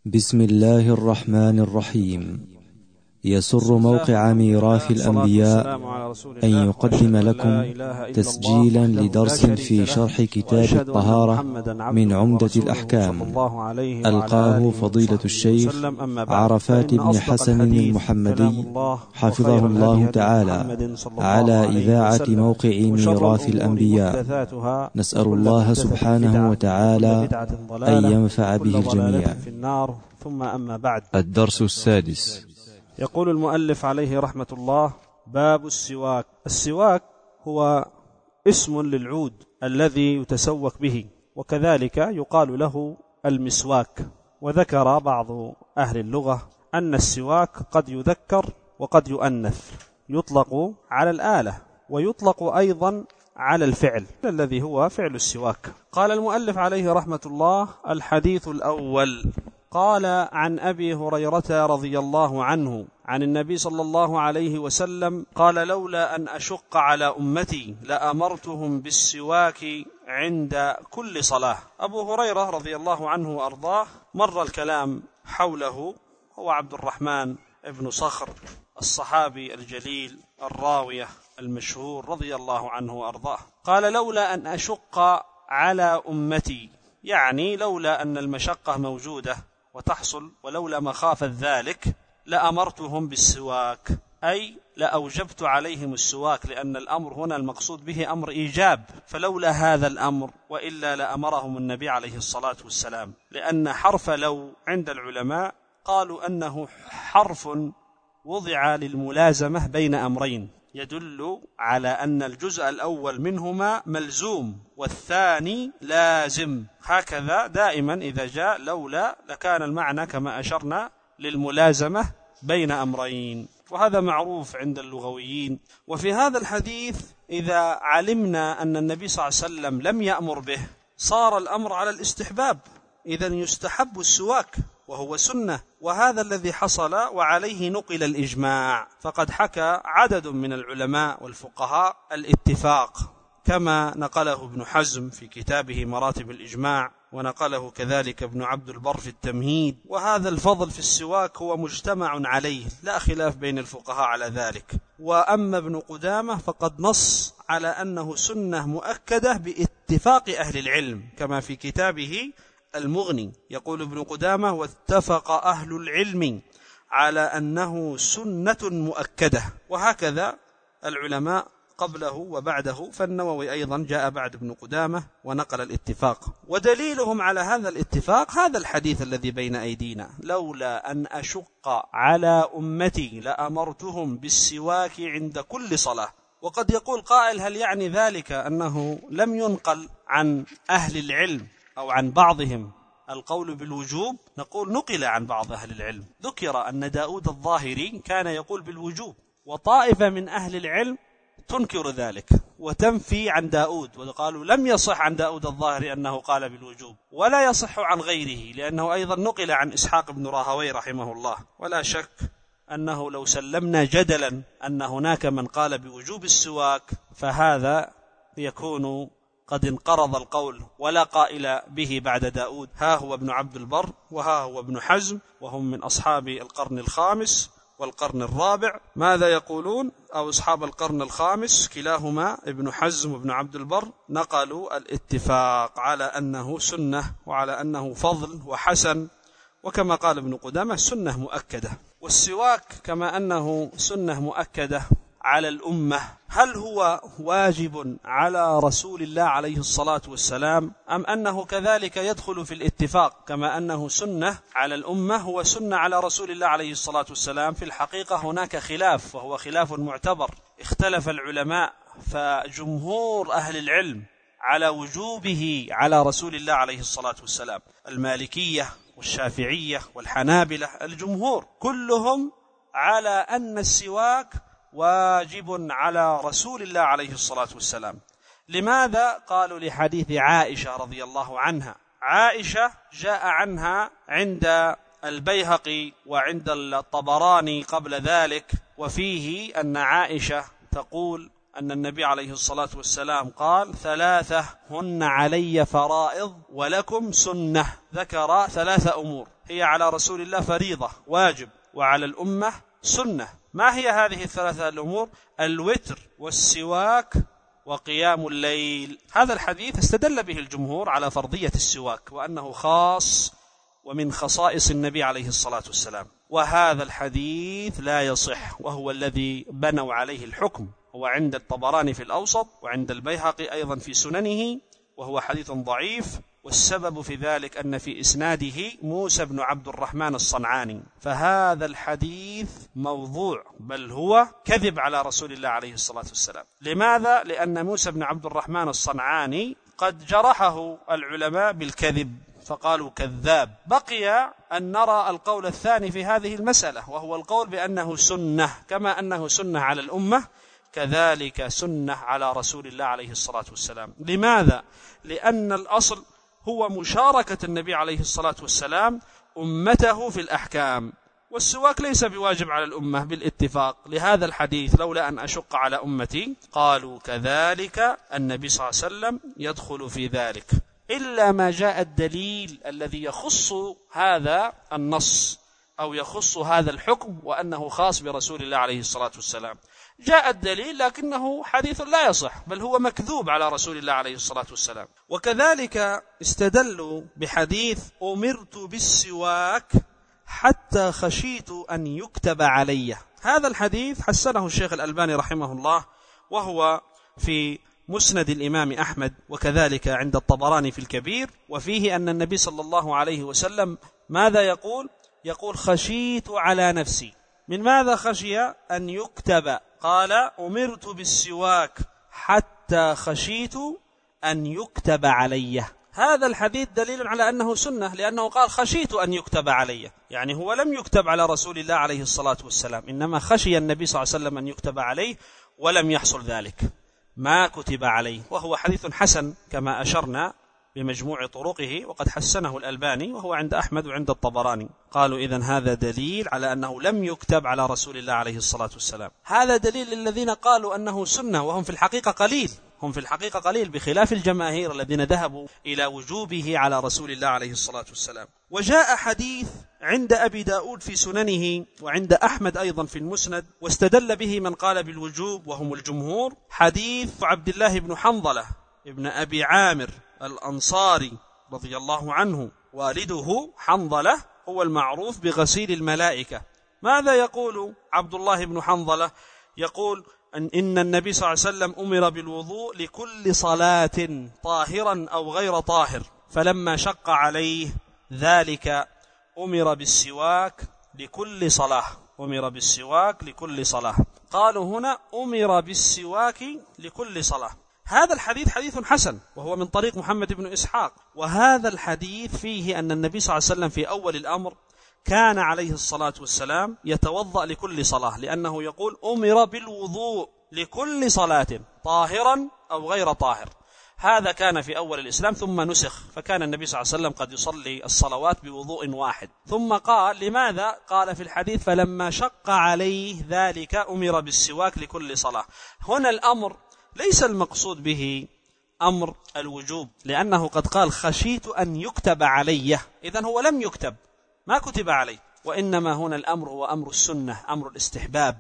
بسم الله الرحمن الرحيم. يسر موقع ميراث الأنبياء أن يقدم لكم تسجيلا لدرس في شرح كتاب الطهارة من عمدة الأحكام، ألقاه فضيلة الشيخ عرفات بن حسن المحمدي حفظه الله تعالى على إذاعة موقع ميراث الأنبياء. نسأل الله سبحانه وتعالى أن ينفع به الجميع. ثم أما بعد، الدرس السادس. يقول المؤلف عليه رحمة الله: باب السواك. السواك هو اسم للعود الذي يتسوك به، وكذلك يقال له المسواك. وذكر بعض أهل اللغة أن السواك قد يذكر وقد يؤنث، يطلق على الآلة ويطلق أيضا على الفعل الذي هو فعل السواك. قال المؤلف عليه رحمة الله: الحديث الأول. قال عن أبي هريرة رضي الله عنه عن النبي صلى الله عليه وسلم قال: لولا أن أشق على أمتي لأمرتهم بالسواك عند كل صلاة. أبو هريرة رضي الله عنه وأرضاه مر الكلام حوله، هو عبد الرحمن بن صخر الصحابي الجليل الراوية المشهور رضي الله عنه وأرضاه. قال: لولا أن أشق على أمتي، يعني لولا أن المشقة موجودة وتحصل، ولولا مخافة ذلك لأمرتهم بالسواك، أي لأوجبت عليهم السواك، لأن الأمر هنا المقصود به أمر إيجاب، فلولا هذا الأمر وإلا لأمرهم النبي عليه الصلاة والسلام. لأن حرف لو عند العلماء قالوا أنه حرف وضع للملازمة بين أمرين، يدل على أن الجزء الأول منهما ملزوم والثاني لازم. هكذا دائما إذا جاء لولا لكان المعنى كما أشرنا للملازمة بين أمرين، وهذا معروف عند اللغويين. وفي هذا الحديث إذا علمنا أن النبي صلى الله عليه وسلم لم يأمر به صار الأمر على الاستحباب، إذن يستحب السواك وهو سنة، وهذا الذي حصل وعليه نقل الإجماع. فقد حكى عدد من العلماء والفقهاء الاتفاق، كما نقله ابن حزم في كتابه مراتب الإجماع، ونقله كذلك ابن عبد البر في التمهيد. وهذا الفضل في السواك هو مجتمع عليه، لا خلاف بين الفقهاء على ذلك. وأما ابن قدامة فقد نص على أنه سنة مؤكدة باتفاق أهل العلم، كما في كتابه المغني يقول ابن قدامة: واتفق أهل العلم على أنه سنة مؤكدة. وهكذا العلماء قبله وبعده، فالنووي أيضا جاء بعد ابن قدامة ونقل الاتفاق. ودليلهم على هذا الاتفاق هذا الحديث الذي بين أيدينا: لولا أن أشق على أمتي لأمرتهم بالسواك عند كل صلاة. وقد يقول قائل: هل يعني ذلك أنه لم ينقل عن أهل العلم أو عن بعضهم القول بالوجوب؟ نقول: نقل عن بعض أهل العلم، ذكر أن داود الظاهري كان يقول بالوجوب، وطائفة من أهل العلم تنكر ذلك وتنفي عن داود، وقالوا لم يصح عن داود الظاهري أنه قال بالوجوب، ولا يصح عن غيره، لأنه أيضا نقل عن إسحاق بن راهوي رحمه الله. ولا شك أنه لو سلمنا جدلا أن هناك من قال بوجوب السواك فهذا يكون قد انقرض القول ولا قائل به بعد داود. ها هو ابن عبد البر وها هو ابن حزم، وهم من أصحاب القرن الخامس والقرن الرابع. ماذا يقولون؟ أو أصحاب القرن الخامس كلاهما ابن حزم وابن عبد البر نقلوا الاتفاق على أنه سنة وعلى أنه فضل وحسن، وكما قال ابن قدامة سنة مؤكدة. والسواك كما أنه سنة مؤكدة على الأمة، هل هو واجب على رسول الله عليه الصلاة والسلام، أم أنه كذلك يدخل في الاتفاق كما أنه سنة على الأمة هو سنة على رسول الله عليه الصلاة والسلام؟ في الحقيقة هناك خلاف، وهو خلاف معتبر. اختلف العلماء، فجمهور أهل العلم على وجوبه على رسول الله عليه الصلاة والسلام، المالكية والشافعية والحنابلة، الجمهور كلهم على أن السواك واجب على رسول الله عليه الصلاة والسلام. لماذا؟ قالوا: لحديث عائشة رضي الله عنها. عائشة جاء عنها عند البيهقي وعند الطبراني قبل ذلك، وفيه أن عائشة تقول: أن النبي عليه الصلاة والسلام قال: 3 هن علي فرائض ولكم سنة. ذكر 3 أمور هي على رسول الله فريضة واجب وعلى الأمة سنة. ما هي هذه ال3 الأمور؟ الوتر والسواك وقيام الليل. هذا الحديث استدل به الجمهور على فرضية السواك وأنه خاص ومن خصائص النبي عليه الصلاة والسلام، وهذا الحديث لا يصح، وهو الذي بنوا عليه الحكم. هو عند الطبراني في الأوسط وعند البيهقي أيضا في سننه، وهو حديث ضعيف، والسبب في ذلك أن في إسناده موسى بن عبد الرحمن الصنعاني، فهذا الحديث موضوع، بل هو كذب على رسول الله عليه الصلاة والسلام. لماذا؟ لأن موسى بن عبد الرحمن الصنعاني قد جرحه العلماء بالكذب فقالوا كذاب. بقي أن نرى القول الثاني في هذه المسألة، وهو القول بأنه سنة، كما أنه سنة على الأمة كذلك سنة على رسول الله عليه الصلاة والسلام. لماذا؟ لأن الأصل هو مشاركة النبي عليه الصلاة والسلام أمته في الأحكام، والسواك ليس بواجب على الأمة بالاتفاق. لهذا الحديث لولا أن أشق على أمتي قالوا كذلك النبي صلى الله عليه وسلم يدخل في ذلك، إلا ما جاء الدليل الذي يخص هذا النص أو يخص هذا الحكم وأنه خاص برسول الله عليه الصلاة والسلام. جاء الدليل لكنه حديث لا يصح، بل هو مكذوب على رسول الله عليه الصلاة والسلام. وكذلك استدلوا بحديث أمرت بالسواك حتى خشيت أن يكتب علي. هذا الحديث حسنه الشيخ الألباني رحمه الله، وهو في مسند الإمام أحمد، وكذلك عند الطبراني في الكبير، وفيه أن النبي صلى الله عليه وسلم ماذا يقول؟ يقول: خشيت على نفسي. من ماذا خشي؟ أن يكتب. قال: أمرت بالسواك حتى خشيت أن يكتب علي. هذا الحديث دليل على أنه سنة، لأنه قال: خشيت أن يكتب علي، يعني هو لم يكتب على رسول الله عليه الصلاة والسلام، إنما خشي النبي صلى الله عليه وسلم أن يكتب عليه، ولم يحصل ذلك، ما كتب عليه. وهو حديث حسن كما أشرنا بمجموع طرقه، وقد حسنه الألباني، وهو عند أحمد وعند الطبراني. قالوا إذن هذا دليل على أنه لم يكتب على رسول الله عليه الصلاة والسلام. هذا دليل للذين قالوا أنه سنة، وهم في الحقيقة قليل، هم في الحقيقة قليل، بخلاف الجماهير الذين ذهبوا إلى وجوبه على رسول الله عليه الصلاة والسلام. وجاء حديث عند أبي داود في سننه، وعند أحمد أيضا في المسند، واستدل به من قال بالوجوب وهم الجمهور، حديث عبد الله بن حنظلة ابن أبي عامر الأنصاري رضي الله عنه، والده حنظلة هو المعروف بغسيل الملائكة. ماذا يقول عبد الله بن حنظلة؟ يقول إن النبي صلى الله عليه وسلم أمر بالوضوء لكل صلاة طاهرا أو غير طاهر، فلما شق عليه ذلك أمر بالسواك لكل صلاة. أمر بالسواك لكل صلاة. قالوا هنا أمر بالسواك لكل صلاة. هذا الحديث حديث حسن، وهو من طريق محمد بن إسحاق. وهذا الحديث فيه أن النبي صلى الله عليه وسلم في أول الأمر كان عليه الصلاة والسلام يتوضأ لكل صلاة، لأنه يقول أمر بالوضوء لكل صلاة طاهرا أو غير طاهر. هذا كان في أول الإسلام، ثم نسخ، فكان النبي صلى الله عليه وسلم قد يصلي الصلوات بوضوء واحد. ثم قال لماذا؟ قال في الحديث فلما شق عليه ذلك أمر بالسواك لكل صلاة. هنا الأمر ليس المقصود به أمر الوجوب، لأنه قد قال خشيت أن يكتب علي، إذن هو لم يكتب، ما كتب عليه، وإنما هنا الأمر هو أمر السنة، أمر الاستحباب،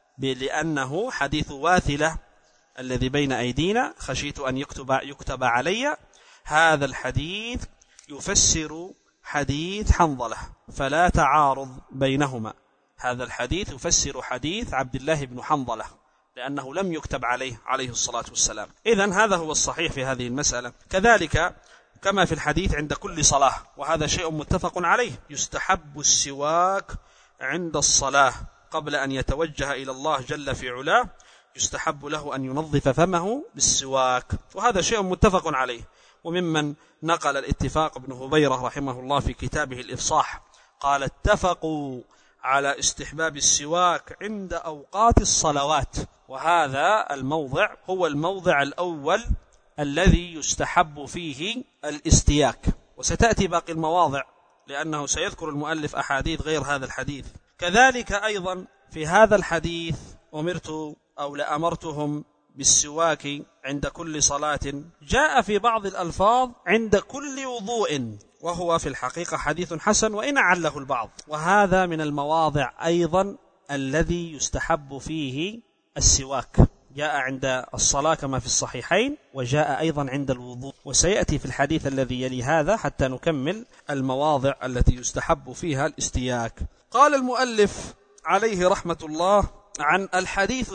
لأنه حديث واثلة الذي بين أيدينا خشيت أن يكتب علي، هذا الحديث يفسر حديث حنظلة، فلا تعارض بينهما. هذا الحديث يفسر حديث عبد الله بن حنظلة، لأنه لم يكتب عليه الصلاة والسلام. إذن هذا هو الصحيح في هذه المسألة. كذلك كما في الحديث عند كل صلاة، وهذا شيء متفق عليه، يستحب السواك عند الصلاة قبل أن يتوجه إلى الله جل في علاه، يستحب له أن ينظف فمه بالسواك، وهذا شيء متفق عليه. وممن نقل الاتفاق ابن هبيرة رحمه الله في كتابه الإفصاح قال اتفقوا على استحباب السواك عند أوقات الصلوات، وهذا الموضع هو الموضع الأول الذي يستحب فيه الاستياك، وستأتي باقي المواضع لأنه سيذكر المؤلف أحاديث غير هذا الحديث. كذلك أيضا في هذا الحديث أمرت أو لأمرتهم بالسواك عند كل صلاة جاء في بعض الألفاظ عند كل وضوء، وهو في الحقيقة حديث حسن وإن عله البعض. وهذا من المواضع أيضا الذي يستحب فيه السواك، جاء عند الصلاة كما في الصحيحين، وجاء أيضا عند الوضوء، وسيأتي في الحديث الذي يلي هذا حتى نكمل المواضع التي يستحب فيها الاستياك. قال المؤلف عليه رحمة الله عن الحديث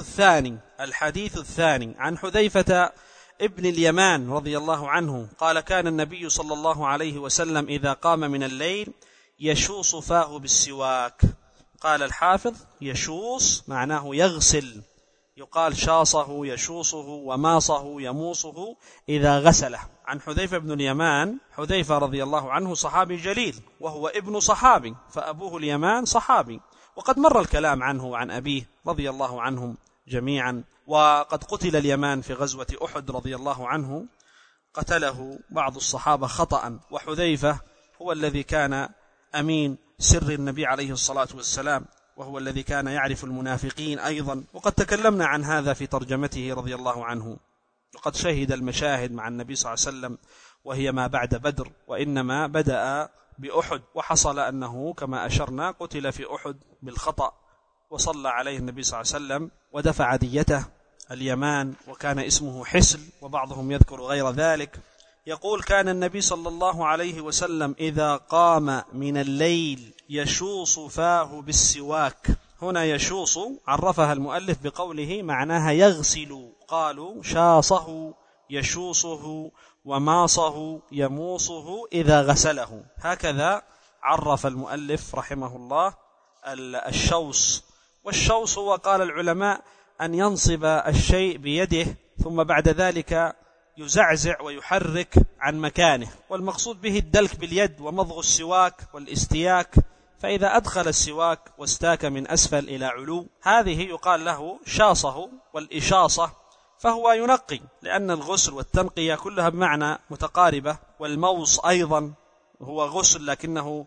الثاني عن حذيفة ابن اليمان رضي الله عنه قال: كان النبي صلى الله عليه وسلم إذا قام من الليل يشوص فاه بالسواك. قال الحافظ: يشوص معناه يغسل، يقال شاصه يشوصه وماصه يموصه إذا غسله. عن حذيفة بن اليمان، حذيفة رضي الله عنه صحابي جليل وهو ابن صحابي، فأبوه اليمان صحابي، وقد مر الكلام عنه وعن أبيه رضي الله عنهم جميعا. وقد قتل اليمان في غزوة أحد رضي الله عنه، قتله بعض الصحابة خطأ، وحذيفة هو الذي كان أمين سر النبي عليه الصلاة والسلام، وهو الذي كان يعرف المنافقين أيضا، وقد تكلمنا عن هذا في ترجمته رضي الله عنه. وقد شهد المشاهد مع النبي صلى الله عليه وسلم وهي ما بعد بدر، وإنما بدأ بأحد، وحصل أنه كما أشرنا قتل في أحد بالخطأ، وصلى عليه النبي صلى الله عليه وسلم ودفع ديته اليمان، وكان اسمه حسل، وبعضهم يذكر غير ذلك. يقول: كان النبي صلى الله عليه وسلم إذا قام من الليل يشوص فاه بالسواك. هنا يشوص عرفها المؤلف بقوله معناها يغسل، قالوا شاصه يشوصه وماصه يموصه إذا غسله. هكذا عرف المؤلف رحمه الله الشوص. والشوص هو قال العلماء أن ينصب الشيء بيده ثم بعد ذلك يزعزع ويحرك عن مكانه، والمقصود به الدلك باليد ومضغ السواك والاستياك. فإذا أدخل السواك واستاك من أسفل إلى علو، هذه يقال له شاصه. والإشاصة فهو ينقي، لأن الغسل والتنقية كلها بمعنى متقاربة. والموص أيضا هو غسل لكنه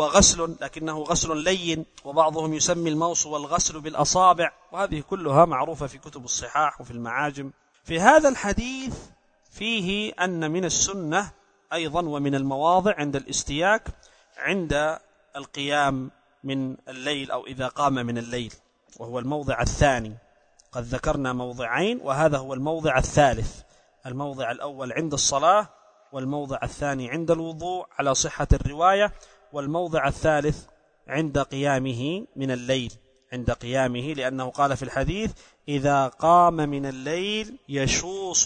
غسل لين، وبعضهم يسمي الموص والغسل بالأصابع، وهذه كلها معروفة في كتب الصحاح وفي المعاجم. في هذا الحديث فيه أن من السنة أيضا ومن المواضع عند الاستياك عند القيام من الليل أو إذا قام من الليل، وهو الموضع الثاني. قد ذكرنا موضعين وهذا هو الموضع الثالث. الموضع الأول عند الصلاة، والموضع الثاني عند الوضوء على صحة الرواية، والموضع الثالث عند قيامه من الليل، عند قيامه، لأنه قال في الحديث: إذا قام من الليل يشوص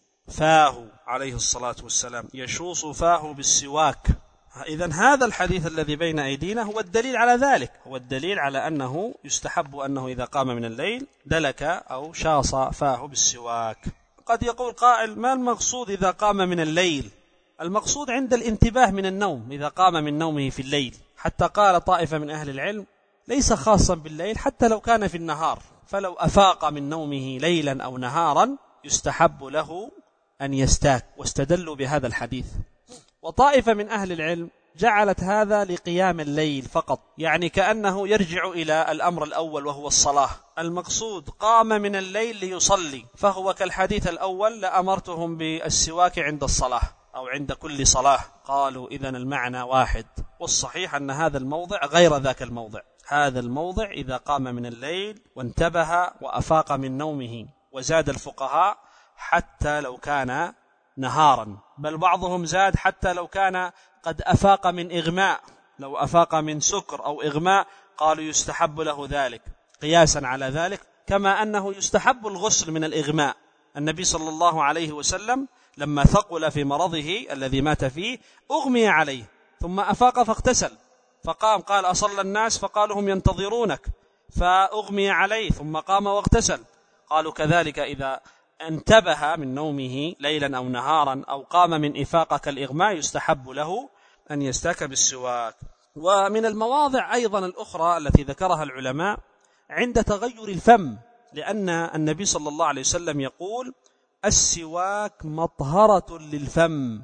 فاه، عليه الصلاة والسلام يشوص فاه بالسواك. إذن هذا الحديث الذي بين أيدينا هو الدليل على ذلك، هو الدليل على أنه يستحب أنه إذا قام من الليل دلك أو شاص فاه بالسواك. قد يقول قائل: ما المقصود إذا قام من الليل؟ المقصود عند الانتباه من النوم، إذا قام من نومه في الليل. حتى قال طائفة من أهل العلم: ليس خاصا بالليل، حتى لو كان في النهار، فلو أفاق من نومه ليلا أو نهارا يستحب له أن يستاك، واستدلوا بهذا الحديث. وطائفة من أهل العلم جعلت هذا لقيام الليل فقط، يعني كأنه يرجع إلى الأمر الأول وهو الصلاة. المقصود قام من الليل ليصلي، فهو كالحديث الأول: لأمرتهم بالسواك عند الصلاة أو عند كل صلاة. قالوا إذن المعنى واحد، والصحيح أن هذا الموضع غير ذاك الموضع. هذا الموضع إذا قام من الليل وانتبه وأفاق من نومه، وزاد الفقهاء حتى لو كان نهارا، بل بعضهم زاد حتى لو كان قد أفاق من إغماء، لو أفاق من سكر أو إغماء قالوا يستحب له ذلك، قياسا على ذلك. كما أنه يستحب الغسل من الإغماء. النبي صلى الله عليه وسلم لما ثقل في مرضه الذي مات فيه أغمي عليه ثم أفاق فاغتسل، فقام قال: أصلى الناس؟ فقالوا: هم ينتظرونك. فأغمي عليه ثم قام واغتسل. قالوا كذلك إذا انتبه من نومه ليلا أو نهارا أو قام من إفاقة كالإغماء يستحب له أن يستاك بالسواك. ومن المواضع أيضا الأخرى التي ذكرها العلماء عند تغير الفم، لأن النبي صلى الله عليه وسلم يقول: السواك مطهرة للفم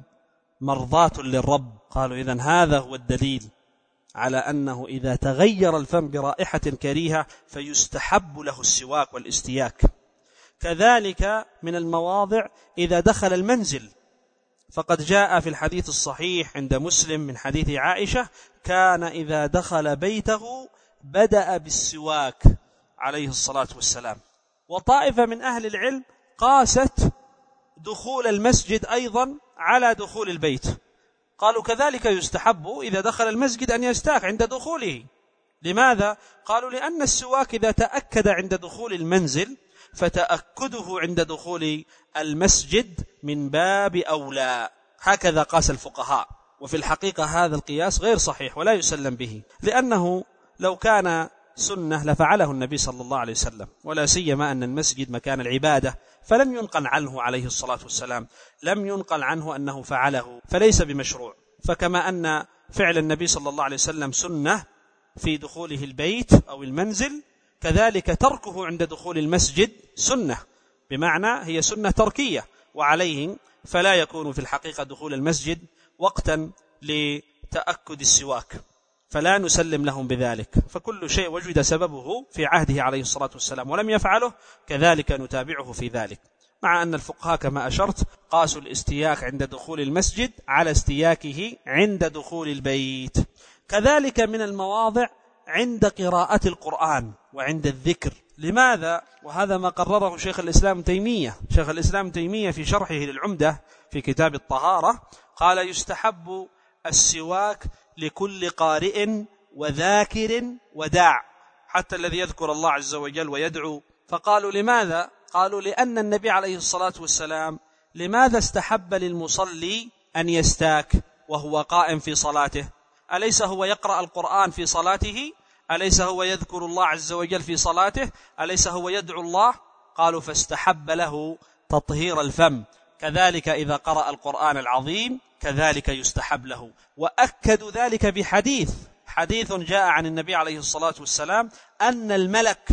مرضاة للرب. قالوا إذن هذا هو الدليل على أنه إذا تغير الفم برائحة كريهة فيستحب له السواك والاستياك. كذلك من المواضع إذا دخل المنزل، فقد جاء في الحديث الصحيح عند مسلم من حديث عائشة: كان إذا دخل بيته بدأ بالسواك عليه الصلاة والسلام. وطائفة من أهل العلم قاست دخول المسجد أيضا على دخول البيت، قالوا كذلك يستحب إذا دخل المسجد أن يستاك عند دخوله. لماذا؟ قالوا لأن السواك إذا تأكد عند دخول المنزل فتأكده عند دخول المسجد من باب أولى. هكذا قاس الفقهاء، وفي الحقيقة هذا القياس غير صحيح ولا يسلم به، لأنه لو كان سنة لفعله النبي صلى الله عليه وسلم، ولا سيما أن المسجد مكان العبادة، فلم ينقل عنه عليه الصلاة والسلام، لم ينقل عنه أنه فعله، فليس بمشروع. فكما أن فعل النبي صلى الله عليه وسلم سنة في دخوله البيت أو المنزل، كذلك تركه عند دخول المسجد سنة، بمعنى هي سنة تركية، وعليه فلا يكون في الحقيقة دخول المسجد وقتا لتأكد السواك، فلا نسلم لهم بذلك. فكل شيء وجد سببه في عهده عليه الصلاة والسلام ولم يفعله كذلك نتابعه في ذلك، مع أن الفقهاء كما أشرت قاسوا الاستياك عند دخول المسجد على استياكه عند دخول البيت. كذلك من المواضع عند قراءة القرآن وعند الذكر. لماذا؟ وهذا ما قرره شيخ الإسلام تيمية في شرحه للعمدة في كتاب الطهارة، قال: يستحب السواك لكل قارئ وذاكر وداع، حتى الذي يذكر الله عز وجل ويدعو. فقالوا لماذا؟ قالوا لأن النبي عليه الصلاة والسلام لماذا استحب للمصلي أن يستاك وهو قائم في صلاته؟ أليس هو يقرأ القرآن في صلاته؟ أليس هو يذكر الله عز وجل في صلاته؟ أليس هو يدعو الله؟ قالوا فاستحب له تطهير الفم، كذلك إذا قرأ القرآن العظيم كذلك يستحب له. وأكدوا ذلك بحديث جاء عن النبي عليه الصلاة والسلام أن الملك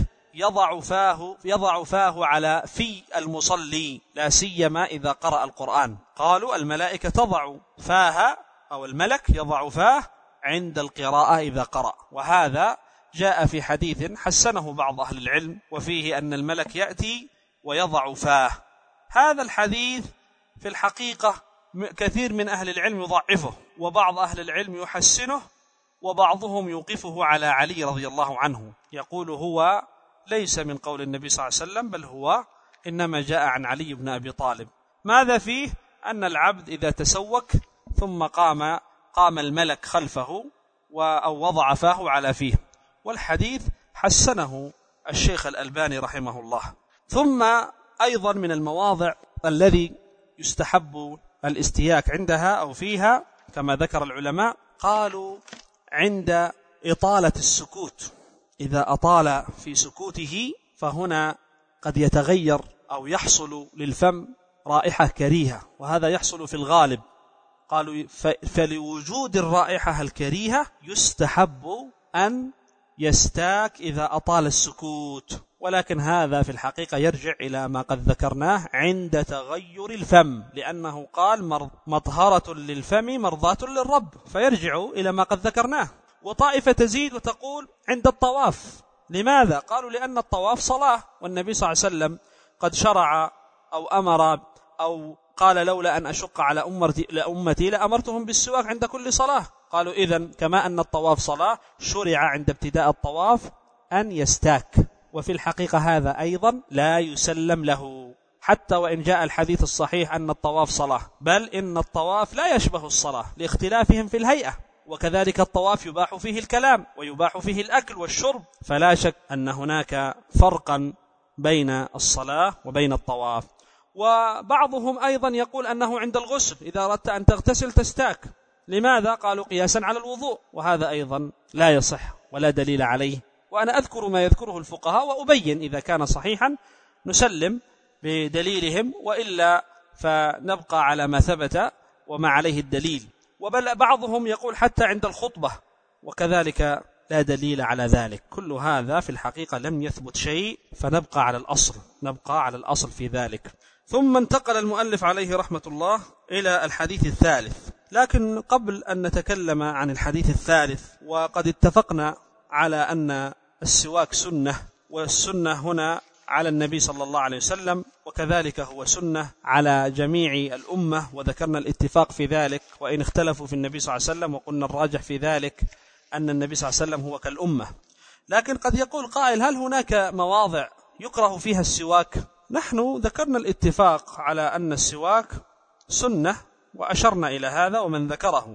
يضع فاه على في المصلي، لا سيما إذا قرأ القرآن. قالوا الملائكة تضع فاها، أو الملك يضع فاه عند القراءة إذا قرأ. وهذا جاء في حديث حسنه بعض أهل العلم، وفيه أن الملك يأتي ويضع فاه. هذا الحديث في الحقيقة كثير من أهل العلم يضعفه، وبعض أهل العلم يحسنه، وبعضهم يوقفه على علي رضي الله عنه، يقول هو ليس من قول النبي صلى الله عليه وسلم، بل هو إنما جاء عن علي بن أبي طالب. ماذا فيه؟ أن العبد إذا تسوك ثم قام الملك خلفه أو وضع فاه على فيه، والحديث حسنه الشيخ الألباني رحمه الله. ثم أيضا من المواضع الذي يستحب الاستياك عندها أو فيها كما ذكر العلماء، قالوا عند إطالة السكوت، إذا أطال في سكوته فهنا قد يتغير أو يحصل للفم رائحة كريهة، وهذا يحصل في الغالب. قالوا فلوجود الرائحة الكريهة يستحب أن يستاك إذا أطال السكوت، ولكن هذا في الحقيقة يرجع إلى ما قد ذكرناه عند تغير الفم، لأنه قال مطهرة للفم مرضاة للرب، فيرجع إلى ما قد ذكرناه. وطائفة تزيد وتقول عند الطواف. لماذا؟ قالوا لأن الطواف صلاة، والنبي صلى الله عليه وسلم قد شرع أو أمر أو قال لولا أن أشق على أمتي لأمرتهم بالسواك عند كل صلاة. قالوا إذن كما أن الطواف صلاة شرع عند ابتداء الطواف أن يستاك، وفي الحقيقة هذا أيضا لا يسلم له، حتى وإن جاء الحديث الصحيح أن الطواف صلاة، بل إن الطواف لا يشبه الصلاة لاختلافهم في الهيئة، وكذلك الطواف يباح فيه الكلام ويباح فيه الأكل والشرب، فلا شك أن هناك فرقا بين الصلاة وبين الطواف. وبعضهم أيضا يقول أنه عند الغسل إذا أردت أن تغتسل تستاك. لماذا؟ قالوا قياسا على الوضوء، وهذا أيضا لا يصح ولا دليل عليه. وأنا أذكر ما يذكره الفقهاء وأبين إذا كان صحيحا نسلم بدليلهم، وإلا فنبقى على ما ثبت وما عليه الدليل. وبل بعضهم يقول حتى عند الخطبة، وكذلك لا دليل على ذلك. كل هذا في الحقيقة لم يثبت شيء، فنبقى على الأصل في ذلك. ثم انتقل المؤلف عليه رحمة الله إلى الحديث الثالث. لكن قبل أن نتكلم عن الحديث الثالث، وقد اتفقنا على أن السواك سنة، والسنة هنا على النبي صلى الله عليه وسلم، وكذلك هو سنة على جميع الأمة، وذكرنا الاتفاق في ذلك، وإن اختلفوا في النبي صلى الله عليه وسلم، وقلنا الراجح في ذلك أن النبي صلى الله عليه وسلم هو كالأمة. لكن قد يقول قائل: هل هناك مواضع يكره فيها السواك؟ نحن ذكرنا الاتفاق على أن السواك سنة، وأشرنا إلى هذا ومن ذكره.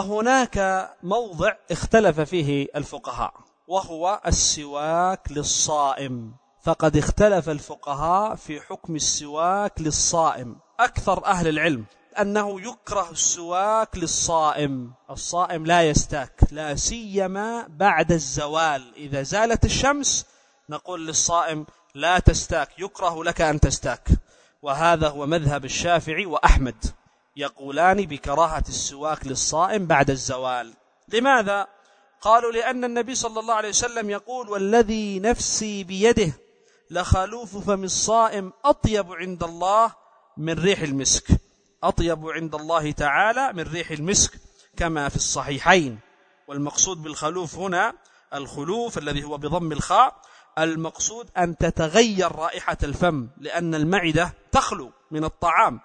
وهناك موضع اختلف فيه الفقهاء، وهو السواك للصائم، فقد اختلف الفقهاء في حكم السواك للصائم. أكثر أهل العلم أنه يكره السواك للصائم. الصائم لا يستاك، لا سيما بعد الزوال. إذا زالت الشمس نقول للصائم لا تستاك، يكره لك أن تستاك. وهذا هو مذهب الشافعي وأحمد، يقولان بكراهة السواك للصائم بعد الزوال. لماذا؟ قالوا: لأن النبي صلى الله عليه وسلم يقول: والذي نفسي بيده لخلوف فم الصائم أطيب عند الله من ريح المسك، أطيب عند الله تعالى من ريح المسك، كما في الصحيحين. والمقصود بالخلوف هنا الخلوف الذي هو بضم الخاء، المقصود أن تتغير رائحة الفم، لأن المعدة تخلو من الطعام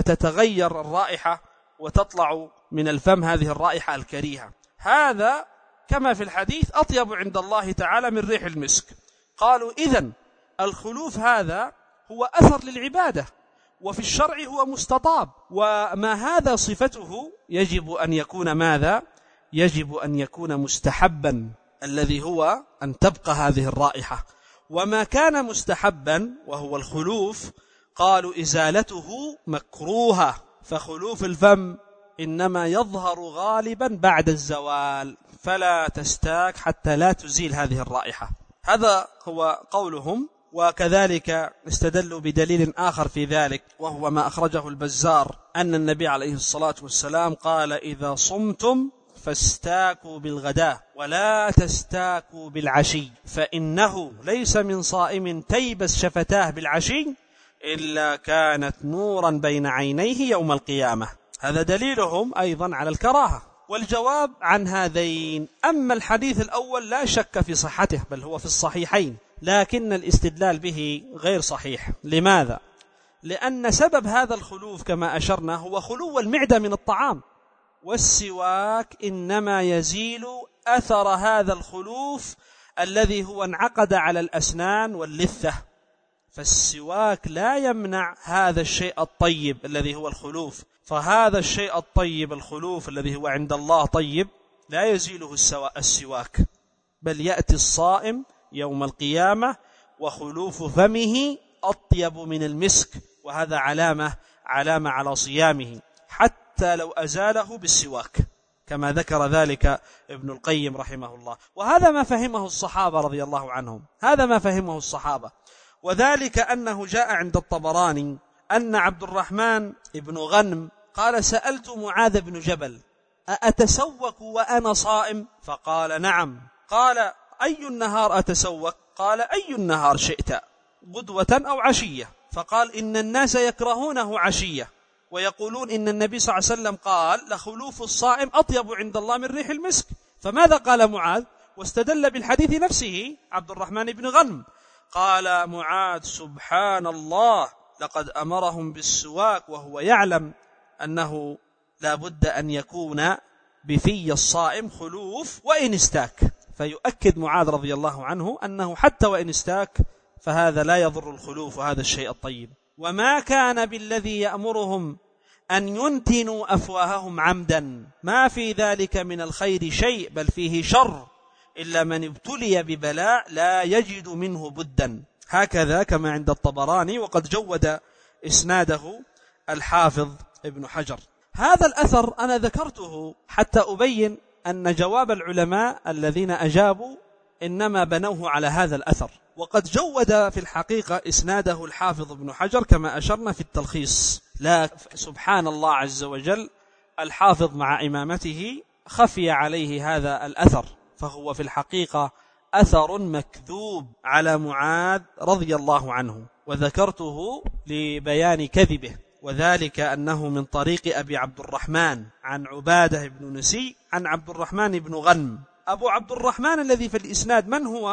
فتتغير الرائحة وتطلع من الفم هذه الرائحة الكريهة. هذا كما في الحديث أطيب عند الله تعالى من ريح المسك. قالوا: إذن الخلوف هذا هو أثر للعبادة، وفي الشرع هو مستطاب، وما هذا صفته يجب أن يكون ماذا؟ يجب أن يكون مستحبا، الذي هو أن تبقى هذه الرائحة. وما كان مستحبا وهو الخلوف قالوا إزالته مكروهة، فخلوف الفم إنما يظهر غالبا بعد الزوال، فلا تستاك حتى لا تزيل هذه الرائحة. هذا هو قولهم. وكذلك استدلوا بدليل آخر في ذلك، وهو ما أخرجه البزار أن النبي عليه الصلاة والسلام قال: إذا صمتم فاستاكوا بالغداء ولا تستاكوا بالعشي، فإنه ليس من صائم تيبس شفتاه بالعشي إلا كانت نورا بين عينيه يوم القيامة. هذا دليلهم أيضا على الكراهة. والجواب عن هذين: أما الحديث الأول لا شك في صحته، بل هو في الصحيحين، لكن الاستدلال به غير صحيح. لماذا؟ لأن سبب هذا الخلوف كما أشرنا هو خلو المعدة من الطعام، والسواك إنما يزيل أثر هذا الخلوف الذي هو انعقد على الأسنان واللثة. فالسواك لا يمنع هذا الشيء الطيب الذي هو الخلوف، فهذا الشيء الطيب الخلوف الذي هو عند الله طيب لا يزيله السواك، بل يأتي الصائم يوم القيامة وخلوف فمه أطيب من المسك، وهذا علامة على صيامه، حتى لو أزاله بالسواك، كما ذكر ذلك ابن القيم رحمه الله. وهذا ما فهمه الصحابة رضي الله عنهم، هذا ما فهمه الصحابة. وذلك أنه جاء عند الطبراني أن عبد الرحمن بن غنم قال: سألت معاذ بن جبل: أأتسوك وأنا صائم؟ فقال: نعم. قال: أي النهار أتسوك؟ قال: أي النهار شئت، غدوة أو عشية. فقال: إن الناس يكرهونه عشية، ويقولون إن النبي صلى الله عليه وسلم قال: لخلوف الصائم أطيب عند الله من ريح المسك. فماذا قال معاذ؟ واستدل بالحديث نفسه عبد الرحمن بن غنم. قال معاذ: سبحان الله، لقد أمرهم بالسواك وهو يعلم أنه لا بد أن يكون بفي الصائم خلوف وإن استاك. فيؤكد معاذ رضي الله عنه أنه حتى وإن استاك فهذا لا يضر الخلوف، وهذا الشيء الطيب. وما كان بالذي يأمرهم أن ينتنوا أفواههم عمدا، ما في ذلك من الخير شيء، بل فيه شر، إلا من ابتلي ببلاء لا يجد منه بدا. هكذا كما عند الطبراني، وقد جود إسناده الحافظ ابن حجر. هذا الأثر أنا ذكرته حتى أبين أن جواب العلماء الذين أجابوا إنما بنوه على هذا الأثر، وقد جود في الحقيقة إسناده الحافظ ابن حجر كما أشرنا في التلخيص. لا، سبحان الله عز وجل، الحافظ مع إمامته خفي عليه هذا الأثر، فهو في الحقيقة أثر مكذوب على معاذ رضي الله عنه، وذكرته لبيان كذبه، وذلك أنه من طريق أبي عبد الرحمن عن عبادة بن نسي عن عبد الرحمن بن غنم. أبو عبد الرحمن الذي في الإسناد من هو؟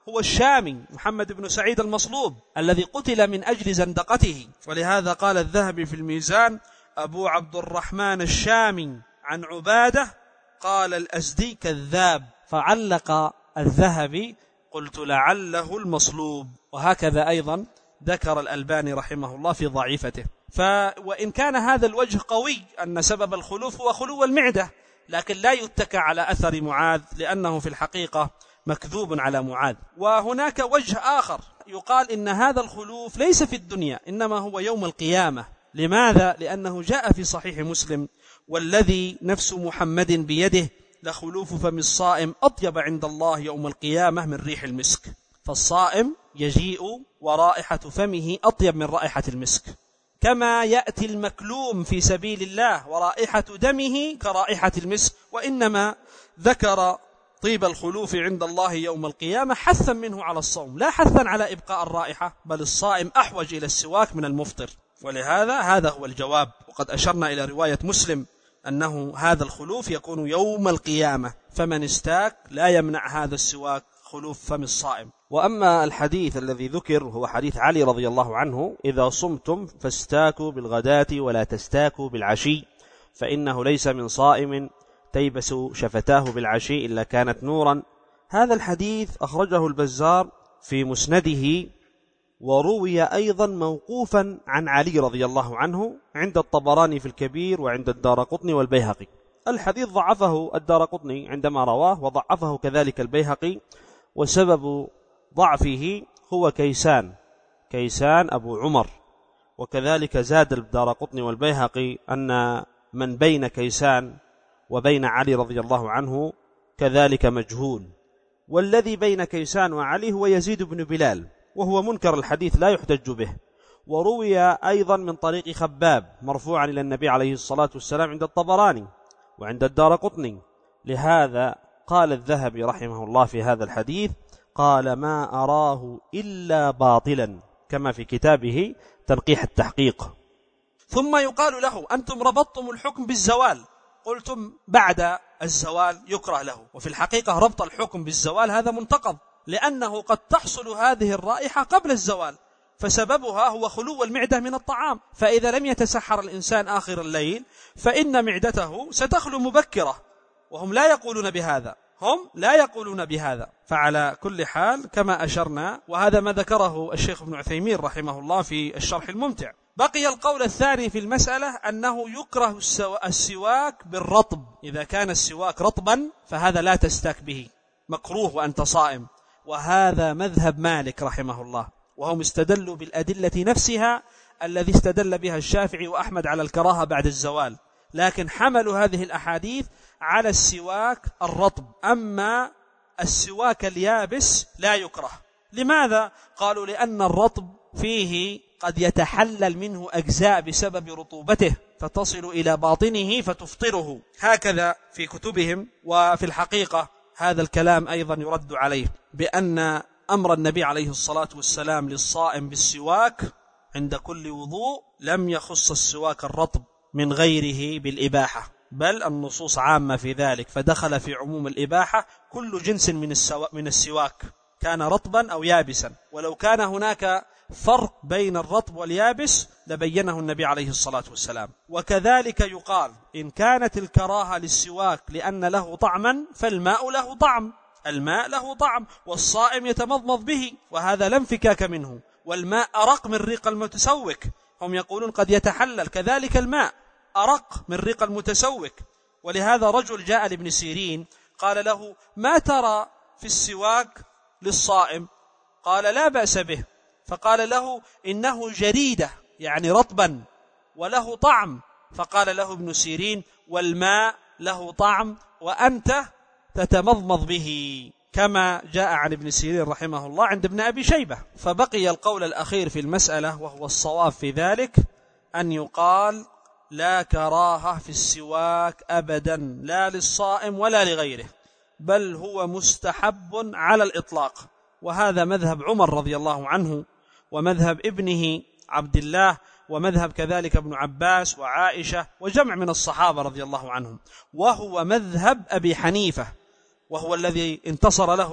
هو الشامي محمد بن سعيد المصلوب الذي قتل من أجل زندقته. ولهذا قال الذهبي في الميزان: أبو عبد الرحمن الشامي عن عبادة قال الأزدي كذاب، فعلق الذهبي: قلت لعله المصلوب. وهكذا أيضا ذكر الألباني رحمه الله في ضعيفته. وإن كان هذا الوجه قوي أن سبب الخلوف هو خلو المعدة، لكن لا يتكى على أثر معاذ لأنه في الحقيقة مكذوب على معاذ. وهناك وجه آخر يقال إن هذا الخلوف ليس في الدنيا إنما هو يوم القيامة. لماذا؟ لأنه جاء في صحيح مسلم: والذي نفس محمد بيده لخلوف فم الصائم أطيب عند الله يوم القيامة من ريح المسك. فالصائم يجيء ورائحة فمه أطيب من رائحة المسك، كما يأتي المكلوم في سبيل الله ورائحة دمه كرائحة المسك. وإنما ذكر طيب الخلوف عند الله يوم القيامة حثا منه على الصوم، لا حثا على إبقاء الرائحة، بل الصائم أحوج إلى السواك من المفطر. ولهذا هذا هو الجواب. وقد أشرنا إلى رواية مسلم أنه هذا الخلوف يكون يوم القيامة، فمن استاك لا يمنع هذا السواك خلوف فم الصائم. وأما الحديث الذي ذكر هو حديث علي رضي الله عنه: إذا صمتم فاستاكوا بالغداة ولا تستاكوا بالعشي، فإنه ليس من صائم تيبس شفتاه بالعشي إلا كانت نورا. هذا الحديث أخرجه البزار في مسنده، وروي أيضا موقوفا عن علي رضي الله عنه عند الطبراني في الكبير وعند الدارقطني والبيهقي. الحديث ضعفه الدارقطني عندما رواه، وضعفه كذلك البيهقي، وسبب ضعفه هو كيسان أبو عمر. وكذلك زاد الدارقطني والبيهقي أن من بين كيسان وبين علي رضي الله عنه كذلك مجهول، والذي بين كيسان وعلي هو يزيد بن بلال، وهو منكر الحديث لا يحتج به. وروي أيضا من طريق خباب مرفوعا إلى النبي عليه الصلاة والسلام عند الطبراني وعند الدارقطني. لهذا قال الذهبي رحمه الله في هذا الحديث: قال ما أراه إلا باطلا، كما في كتابه تنقيح التحقيق. ثم يقال له: أنتم ربطتم الحكم بالزوال، قلتم بعد الزوال يكره له. وفي الحقيقة ربط الحكم بالزوال هذا منتقض، لأنه قد تحصل هذه الرائحة قبل الزوال، فسببها هو خلو المعدة من الطعام. فإذا لم يتسحر الإنسان آخر الليل فإن معدته ستخلو مبكرة، وهم لا يقولون بهذا. فعلى كل حال كما أشرنا، وهذا ما ذكره الشيخ ابن عثيمين رحمه الله في الشرح الممتع. بقي القول الثاني في المسألة أنه يكره السواك بالرطب. إذا كان السواك رطبا فهذا لا تستاك به، مكروه وأنت صائم. وهذا مذهب مالك رحمه الله، وهم استدلوا بالأدلة نفسها الذي استدل بها الشافعي وأحمد على الكراهة بعد الزوال، لكن حملوا هذه الأحاديث على السواك الرطب. أما السواك اليابس لا يكره. لماذا؟ قالوا لأن الرطب فيه قد يتحلل منه أجزاء بسبب رطوبته فتصل إلى باطنه فتفطره، هكذا في كتبهم. وفي الحقيقة هذا الكلام أيضا يرد عليه بأن أمر النبي عليه الصلاة والسلام للصائم بالسواك عند كل وضوء لم يخص السواك الرطب من غيره بالإباحة، بل النصوص عامة في ذلك، فدخل في عموم الإباحة كل جنس من السواك كان رطبا أو يابسا. ولو كان هناك فرق بين الرطب واليابس لبينه النبي عليه الصلاة والسلام. وكذلك يقال إن كانت الكراهة للسواك لأن له طعما فالماء له طعم، الماء له طعم والصائم يتمضمض به، وهذا لا انفكاك منه. والماء أرق من ريق المتسوك، هم يقولون قد يتحلل، كذلك الماء أرق من ريق المتسوك. ولهذا رجل جاء لابن سيرين قال له: ما ترى في السواك للصائم؟ قال: لا بأس به. فقال له: إنه جريدة، يعني رطبا وله طعم. فقال له ابن سيرين: والماء له طعم وأنت تتمضمض به، كما جاء عن ابن سيرين رحمه الله عند ابن أبي شيبة. فبقي القول الأخير في المسألة، وهو الصواب في ذلك، أن يقال لا كراهة في السواك أبدا، لا للصائم ولا لغيره، بل هو مستحب على الإطلاق. وهذا مذهب عمر رضي الله عنه، ومذهب ابنه عبد الله، ومذهب كذلك ابن عباس وعائشة وجمع من الصحابة رضي الله عنهم، وهو مذهب أبي حنيفة، وهو الذي انتصر له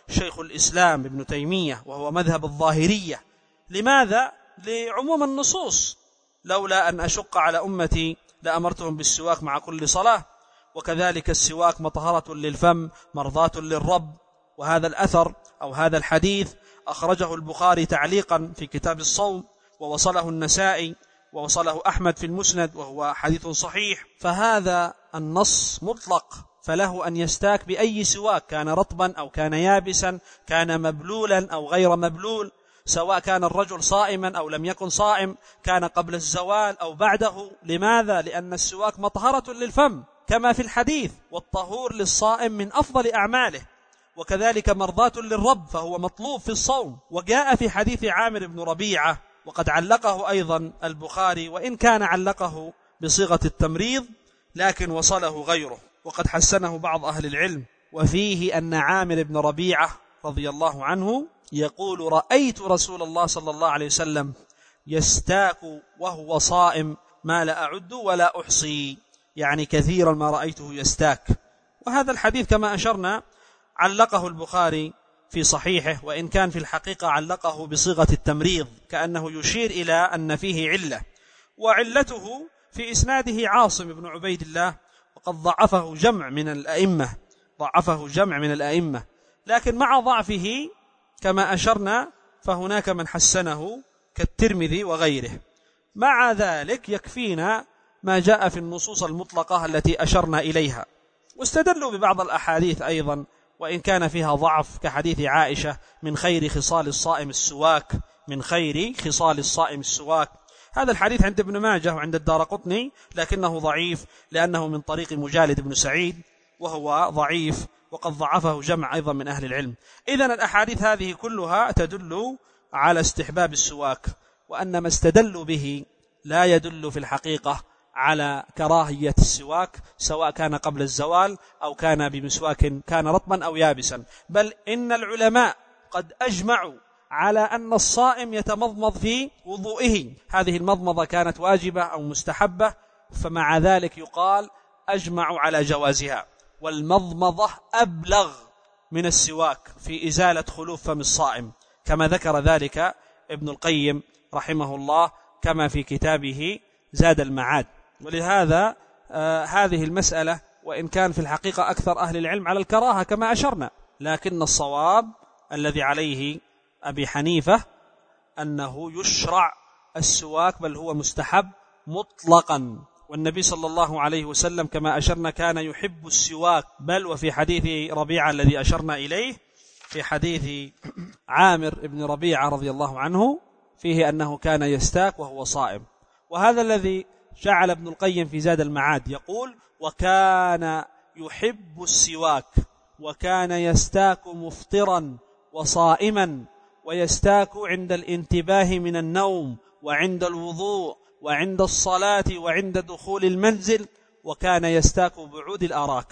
شيخ الإسلام ابن تيمية، وهو مذهب الظاهرية. لماذا؟ لعموم النصوص: لولا أن أشق على أمتي لأمرتهم بالسواك مع كل صلاة. وكذلك السواك مطهرة للفم مرضاة للرب. وهذا الأثر أو هذا الحديث أخرجه البخاري تعليقا في كتاب الصوم، ووصله النسائي، ووصله أحمد في المسند، وهو حديث صحيح. فهذا النص مطلق، فله أن يستاك بأي سواك، كان رطبا أو كان يابسا، كان مبلولا أو غير مبلول، سواء كان الرجل صائما أو لم يكن صائم، كان قبل الزوال أو بعده. لماذا؟ لأن السواك مطهرة للفم كما في الحديث، والطهور للصائم من أفضل أعماله، وكذلك مرضاة للرب، فهو مطلوب في الصوم. وجاء في حديث عامر بن ربيعة، وقد علقه أيضا البخاري، وإن كان علقه بصيغة التمريض لكن وصله غيره، وقد حسنه بعض أهل العلم. وفيه أن عامر بن ربيعة رضي الله عنه يقول: رأيت رسول الله صلى الله عليه وسلم يستاك وهو صائم ما لا أعد ولا أحصي، يعني كثيرا ما رأيته يستاك. وهذا الحديث كما أشرنا علقه البخاري في صحيحه، وإن كان في الحقيقة علقه بصيغة التمريض، كأنه يشير إلى أن فيه علة، وعلته في إسناده عاصم بن عبيد الله، وقد ضعفه جمع من الأئمة. لكن مع ضعفه كما أشرنا فهناك من حسنه كالترمذي وغيره. مع ذلك يكفينا ما جاء في النصوص المطلقة التي أشرنا إليها. واستدلوا ببعض الأحاديث أيضا وإن كان فيها ضعف، كحديث عائشة: من خير خصال الصائم السواك، من خير خصال الصائم السواك. هذا الحديث عند ابن ماجه وعند الدارقطني، لكنه ضعيف لأنه من طريق مجالد بن سعيد، وهو ضعيف، وقد ضعفه جمع أيضا من أهل العلم. إذن الأحاديث هذه كلها تدل على استحباب السواك، وأن ما استدلوا به لا يدل في الحقيقة على كراهية السواك، سواء كان قبل الزوال أو كان بمسواك كان رطبا أو يابسا. بل إن العلماء قد أجمعوا على أن الصائم يتمضمض في وضوئه، هذه المضمضة كانت واجبة أو مستحبة، فمع ذلك يقال أجمعوا على جوازها. والمضمضة أبلغ من السواك في إزالة خلوف فم الصائم، كما ذكر ذلك ابن القيم رحمه الله كما في كتابه زاد المعاد. ولهذا هذه المسألة وإن كان في الحقيقة أكثر أهل العلم على الكراهة كما أشرنا، لكن الصواب الذي عليه أبي حنيفة أنه يشرع السواك، بل هو مستحب مطلقا. والنبي صلى الله عليه وسلم كما أشرنا كان يحب السواك، بل وفي حديث ربيعة الذي أشرنا إليه، في حديث عامر بن ربيعة رضي الله عنه، فيه أنه كان يستاك وهو صائم. وهذا الذي جعل ابن القيم في زاد المعاد يقول: وكان يحب السواك، وكان يستاك مفطرا وصائما، ويستاك عند الانتباه من النوم، وعند الوضوء، وعند الصلاة، وعند دخول المنزل، وكان يستاك بعود الأراك.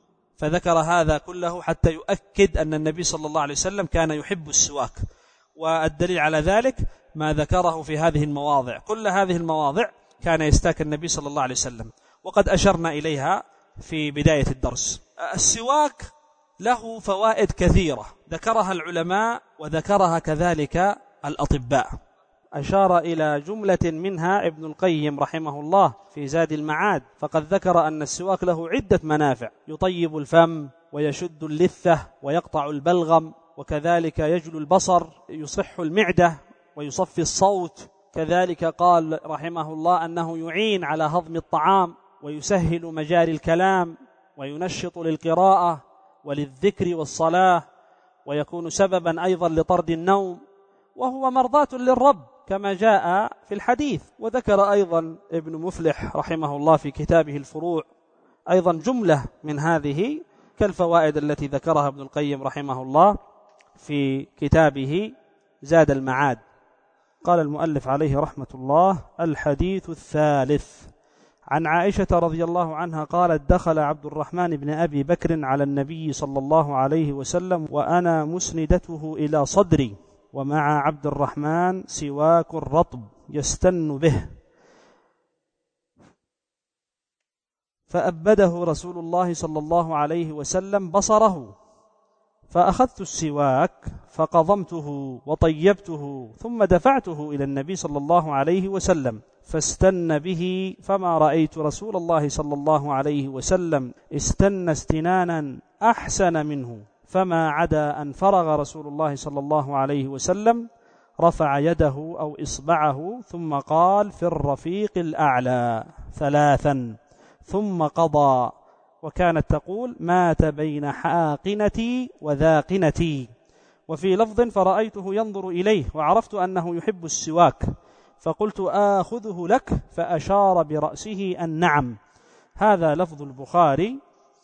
فذكر هذا كله حتى يؤكد أن النبي صلى الله عليه وسلم كان يحب السواك. والدليل على ذلك ما ذكره في هذه المواضع، كل هذه المواضع كان يستاك النبي صلى الله عليه وسلم، وقد أشرنا إليها في بداية الدرس. السواك له فوائد كثيرة ذكرها العلماء وذكرها كذلك الأطباء. أشار إلى جملة منها ابن القيم رحمه الله في زاد المعاد، فقد ذكر أن السواك له عدة منافع: يطيب الفم، ويشد اللثة، ويقطع البلغم، وكذلك يجلو البصر، يصح المعدة، ويصفي الصوت. كذلك قال رحمه الله أنه يعين على هضم الطعام، ويسهل مجاري الكلام، وينشط للقراءة وللذكر والصلاة، ويكون سببا أيضا لطرد النوم، وهو مرضاة للرب كما جاء في الحديث. وذكر أيضا ابن مفلح رحمه الله في كتابه الفروع أيضا جملة من هذه كالفوائد التي ذكرها ابن القيم رحمه الله في كتابه زاد المعاد. قال المؤلف عليه رحمة الله: الحديث الثالث عن عائشة رضي الله عنها قالت: دخل عبد الرحمن بن أبي بكر على النبي صلى الله عليه وسلم وأنا مسندته إلى صدري، ومع عبد الرحمن سواك رطب يستن به، فأبده رسول الله صلى الله عليه وسلم بصره، فأخذت السواك فقضمته وطيبته ثم دفعته إلى النبي صلى الله عليه وسلم فاستن به، فما رأيت رسول الله صلى الله عليه وسلم استن استنانا أحسن منه، فما عدا أن فرغ رسول الله صلى الله عليه وسلم رفع يده أو إصبعه ثم قال في الرفيق الأعلى 3 ثم قضى، وكانت تقول مات بين حاقنتي وذاقنتي. وفي لفظ فرأيته ينظر إليه وعرفت أنه يحب السواك فقلت آخذه لك، فأشار برأسه أن نعم. هذا لفظ البخاري،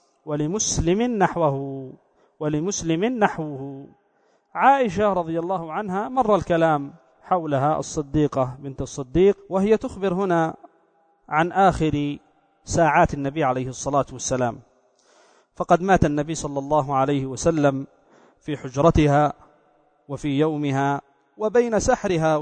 ولمسلم نحوه. عائشة رضي الله عنها مر الكلام حولها، الصديقة بنت الصديق، وهي تخبر هنا عن آخر ساعات النبي عليه الصلاة والسلام، فقد مات النبي صلى الله عليه وسلم في حجرتها وفي يومها، وبين سحرها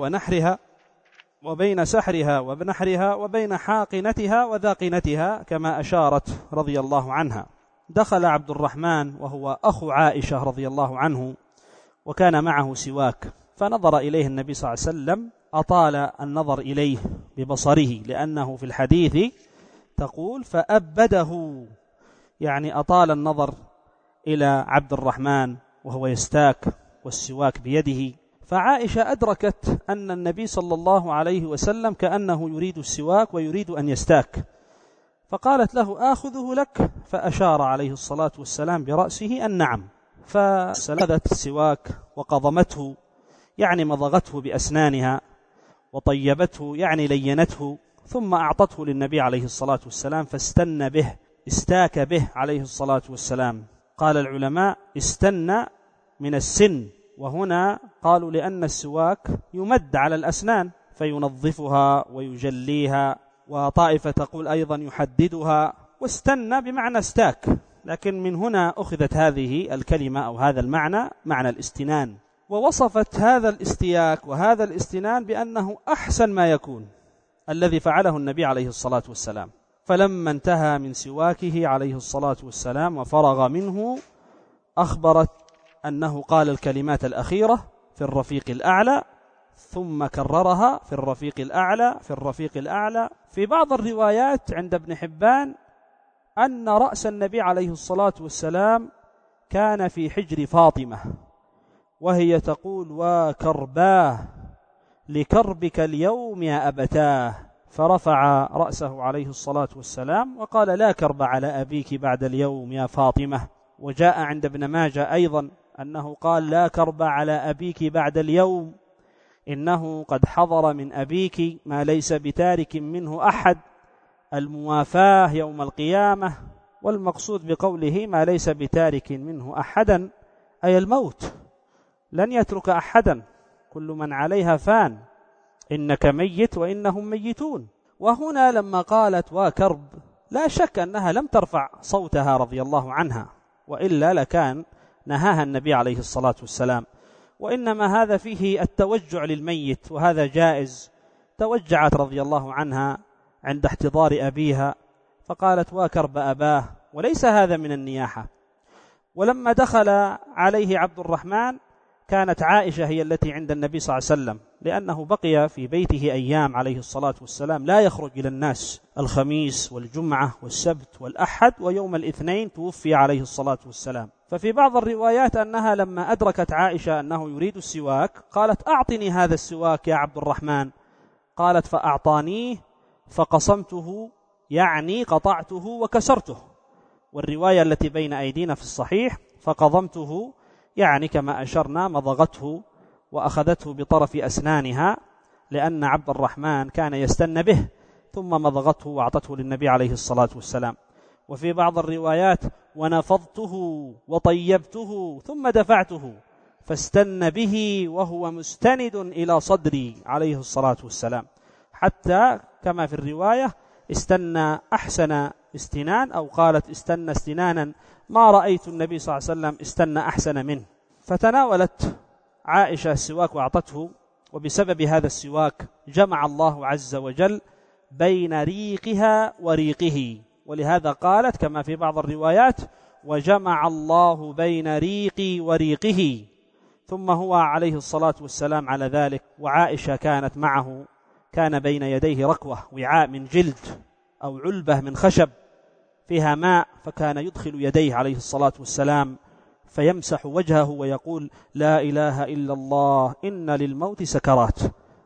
ونحرها وبين حاقنتها وذاقنتها كما أشارت رضي الله عنها. دخل عبد الرحمن وهو أخو عائشة رضي الله عنه، وكان معه سواك، فنظر إليه النبي صلى الله عليه وسلم، أطال النظر إليه ببصره، لأنه في الحديث تقول فأبده، يعني أطال النظر إلى عبد الرحمن وهو يستاك والسواك بيده. فعائشة أدركت أن النبي صلى الله عليه وسلم كأنه يريد السواك ويريد أن يستاك، فقالت له آخذه لك، فأشار عليه الصلاة والسلام برأسه أن نعم. فسلذت السواك وقضمته، يعني مضغته بأسنانها، وطيبته يعني لينته، ثم أعطته للنبي عليه الصلاة والسلام فاستن به، استاك به عليه الصلاة والسلام. قال العلماء استن من السن، وهنا قالوا لأن السواك يمد على الأسنان فينظفها ويجليها، وطائفة تقول أيضا يحددها، واستن بمعنى استاك، لكن من هنا أخذت هذه الكلمة أو هذا المعنى، معنى الاستنان. ووصفت هذا الاستياك وهذا الاستنان بأنه أحسن ما يكون الذي فعله النبي عليه الصلاة والسلام. فلما انتهى من سواكه عليه الصلاة والسلام وفرغ منه، أخبرت أنه قال الكلمات الأخيرة في الرفيق الأعلى، ثم كررها في الرفيق الأعلى في الرفيق الأعلى. في بعض الروايات عند ابن حبان أن رأس النبي عليه الصلاة والسلام كان في حجر فاطمة، وهي تقول وكرباه لكربك اليوم يا أبتاه، فرفع رأسه عليه الصلاة والسلام وقال لا كرب على أبيك بعد اليوم يا فاطمة. وجاء عند ابن ماجه أيضا أنه قال لا كرب على أبيك بعد اليوم، إنه قد حضر من أبيك ما ليس بتارك منه أحد، الموافاة يوم القيامة. والمقصود بقوله ما ليس بتارك منه أحدا أي الموت، لن يترك أحدا، كل من عليها فان، إنك ميت وإنهم ميتون. وهنا لما قالت وكرب، لا شك أنها لم ترفع صوتها رضي الله عنها، وإلا لكان نهاها النبي عليه الصلاة والسلام، وإنما هذا فيه التوجع للميت، وهذا جائز. توجعت رضي الله عنها عند احتضار أبيها فقالت وكرب أباه، وليس هذا من النياحة. ولما دخل عليه عبد الرحمن كانت عائشة هي التي عند النبي صلى الله عليه وسلم، لأنه بقي في بيته أيام عليه الصلاة والسلام، لا يخرج إلى الناس، الخميس والجمعة والسبت والأحد، ويوم الاثنين توفي عليه الصلاة والسلام. ففي بعض الروايات أنها لما أدركت عائشة أنه يريد السواك قالت أعطني هذا السواك يا عبد الرحمن، قالت فأعطانيه فقصمته، يعني قطعته وكسرته. والرواية التي بين أيدينا في الصحيح فقضمته، يعني كما أشرنا مضغته وأخذته بطرف أسنانها، لأن عبد الرحمن كان يستن به، ثم مضغته وأعطته للنبي عليه الصلاة والسلام. وفي بعض الروايات ونفضته وطيبته ثم دفعته فاستن به وهو مستند إلى صدري عليه الصلاة والسلام، حتى كما في الرواية استنى أحسن استنان، أو قالت استنى استنانا ما رأيت النبي صلى الله عليه وسلم استنى أحسن منه. فتناولت عائشة السواك وأعطته، وبسبب هذا السواك جمع الله عز وجل بين ريقها وريقه، ولهذا قالت كما في بعض الروايات وجمع الله بين ريقي وريقه. ثم هو عليه الصلاة والسلام على ذلك، وعائشة كانت معه، كان بين يديه ركوة، وعاء من جلد أو علبة من خشب فيها ماء، فكان يدخل يديه عليه الصلاة والسلام فيمسح وجهه ويقول: لا إله إلا الله إن للموت سكرات،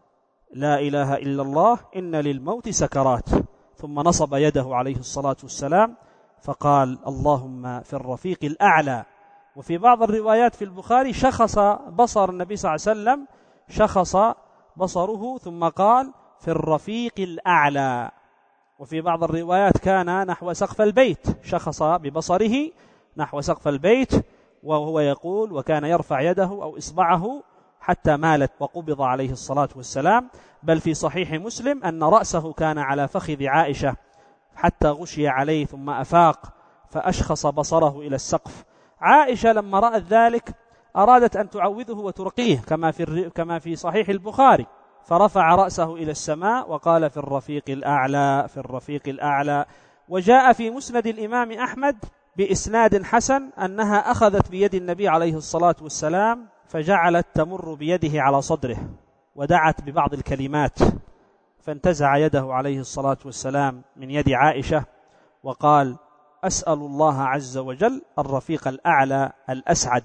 لا إله إلا الله إن للموت سكرات. ثم نصب يده عليه الصلاة والسلام فقال: اللهم في الرفيق الأعلى. وفي بعض الروايات في البخاري شخص بصر النبي صلى الله عليه وسلم، شخص بصره ثم قال: في الرفيق الأعلى. وفي بعض الروايات كان نحو سقف البيت، شخص ببصره نحو سقف البيت وهو يقول، وكان يرفع يده أو إصبعه حتى مالت وقبض عليه الصلاة والسلام. بل في صحيح مسلم أن رأسه كان على فخذ عائشة حتى غشي عليه ثم أفاق فأشخص بصره إلى السقف. عائشة لما رأت ذلك أرادت أن تعوذه وترقيه كما في صحيح البخاري، فرفع رأسه إلى السماء وقال: في الرفيق الأعلى، في الرفيق الأعلى. وجاء في مسند الإمام أحمد بإسناد حسن أنها أخذت بيد النبي عليه الصلاة والسلام فجعلت تمر بيده على صدره ودعت ببعض الكلمات، فانتزع يده عليه الصلاة والسلام من يد عائشة وقال: أسأل الله عز وجل الرفيق الأعلى الأسعد.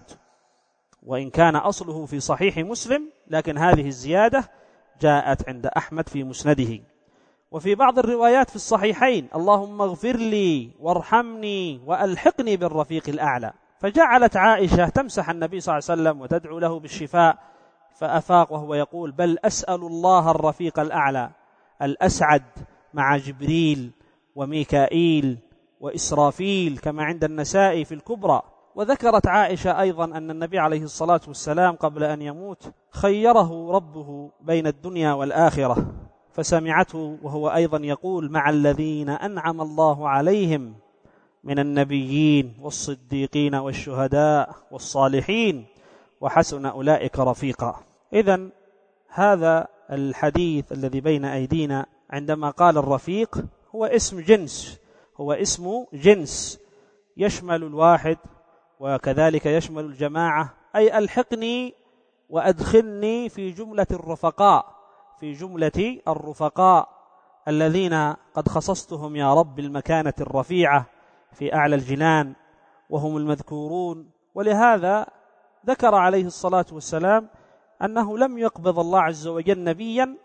وإن كان أصله في صحيح مسلم، لكن هذه الزيادة جاءت عند أحمد في مسنده. وفي بعض الروايات في الصحيحين: اللهم اغفر لي وارحمني وألحقني بالرفيق الأعلى. فجعلت عائشة تمسح النبي صلى الله عليه وسلم وتدعو له بالشفاء، فأفاق وهو يقول: بل أسأل الله الرفيق الأعلى الأسعد مع جبريل وميكائيل وإسرافيل، كما عند النسائي في الكبرى. وذكرت عائشة أيضا أن النبي عليه الصلاة والسلام قبل أن يموت خيره ربه بين الدنيا والآخرة، فسمعته وهو أيضا يقول: مع الذين أنعم الله عليهم من النبيين والصديقين والشهداء والصالحين وحسن أولئك رفيقا. إذن هذا الحديث الذي بين أيدينا عندما قال الرفيق هو اسم جنس، هو اسم جنس يشمل الواحد وكذلك يشمل الجماعة، أي ألحقني وأدخلني في جملة الرفقاء، في جملة الرفقاء الذين قد خصصتهم يا رب المكانة الرفيعة في أعلى الجنان وهم المذكورون. ولهذا ذكر عليه الصلاة والسلام أنه لم يقبض الله عز وجل نبيا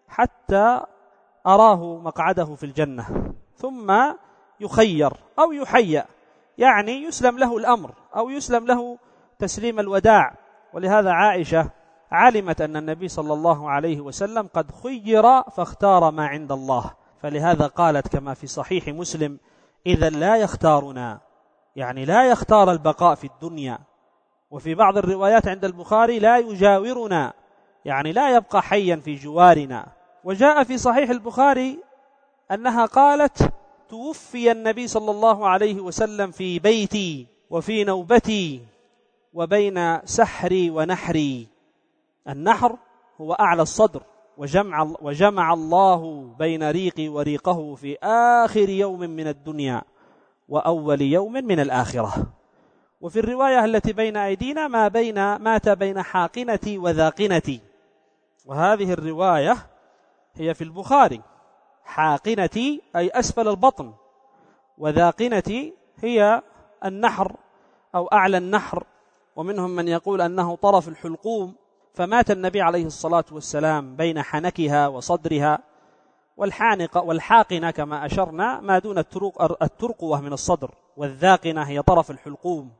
حتى أراه مقعده في الجنة، ثم يخير أو يحيى، يعني يسلم له الأمر أو يسلم له تسليم الوداع. ولهذا عائشة علمت أن النبي صلى الله عليه وسلم قد خير فاختار ما عند الله، فلهذا قالت كما في صحيح مسلم: إذا لا يختارنا، يعني لا يختار البقاء في الدنيا. وفي بعض الروايات عند البخاري: لا يجاورنا، يعني لا يبقى حيا في جوارنا. وجاء في صحيح البخاري أنها قالت: توفي النبي صلى الله عليه وسلم في بيتي وفي نوبتي وبين سحري ونحري. النحر هو أعلى الصدر، وجمع الله بين ريقي وريقه في آخر يوم من الدنيا وأول يوم من الآخرة. وفي الرواية التي بين أيدينا: مات بين حاقنتي وذاقنتي. وهذه الرواية هي في البخاري. حاقنتي أي أسفل البطن، وذاقنتي هي النحر أو أعلى النحر، ومنهم من يقول أنه طرف الحلقوم. فمات النبي عليه الصلاة والسلام بين حنكها وصدرها. والحاقنة كما أشرنا ما دون الترقوة من الصدر، والذاقنة هي طرف الحلقوم.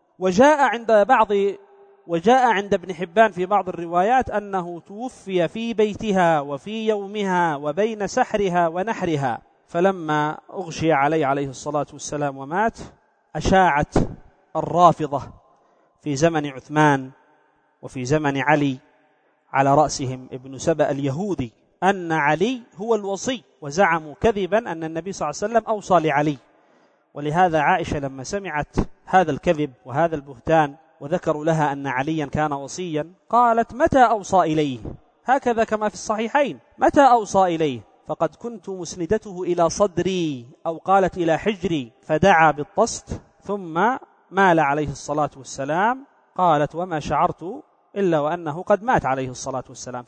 وجاء عند ابن حبان في بعض الروايات أنه توفي في بيتها وفي يومها وبين سحرها ونحرها. فلما أغشي عليه الصلاة والسلام ومات، أشاعت الرافضة في زمن عثمان وفي زمن علي، على رأسهم ابن سبأ اليهودي، أن علي هو الوصي، وزعموا كذبا أن النبي صلى الله عليه وسلم أوصى لعلي. ولهذا عائشة لما سمعت هذا الكذب وهذا البهتان وذكروا لها أن عليا كان وصيا، قالت: متى أوصى إليه؟ هكذا كما في الصحيحين: متى أوصى إليه؟ فقد كنت مسندته إلى صدري، أو قالت إلى حجري، فدعا بالطست ثم مال عليه الصلاة والسلام قالت وما شعرت إلا وأنه قد مات عليه الصلاة والسلام،